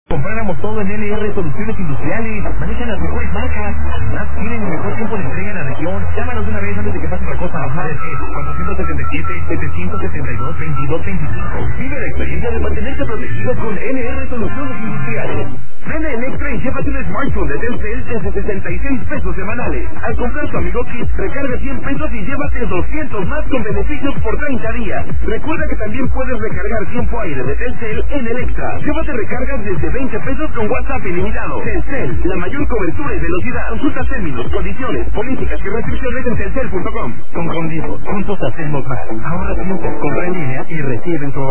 Compráramos todo en LR Soluciones Industriales. Manejan las mejores marcas. Además, tienen el mejor tiempo de entrega en la región. Llámanos de una vez antes de que pase otra cosa. 477-772-2225. Vive la experiencia de mantenerse protegido con LR Soluciones Industriales. Ven a Electra y llévate un smartphone de Telcel desde 66 pesos semanales. Al comprar tu amigo Kit, recarga 100 pesos y llévate 200 más con beneficios por 30 días. Recuerda que también puedes recargar tiempo aire de Telcel en Electra. Llévate recargas desde 20 pesos con WhatsApp ilimitado. Telcel, la mayor cobertura y velocidad. Consulta términos, condiciones, políticas y restricciones en telcel.com. Con Condivo, juntos hacemos más. Ahorra tiempo, compra en línea y recibe en tu